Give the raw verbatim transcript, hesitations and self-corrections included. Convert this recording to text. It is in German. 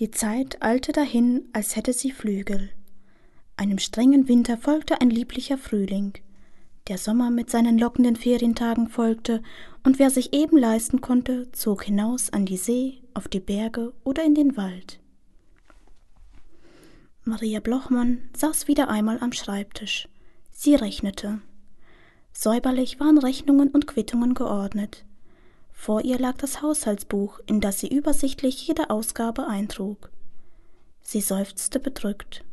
Die Zeit eilte dahin, als hätte sie Flügel. Einem strengen Winter folgte ein lieblicher Frühling. Der Sommer mit seinen lockenden Ferientagen folgte, und wer sich eben leisten konnte, zog hinaus an die See, auf die Berge oder in den Wald. Maria Blochmann saß wieder einmal am Schreibtisch. Sie rechnete. Säuberlich waren Rechnungen und Quittungen geordnet. Vor ihr lag das Haushaltsbuch, in das sie übersichtlich jede Ausgabe eintrug. Sie seufzte bedrückt.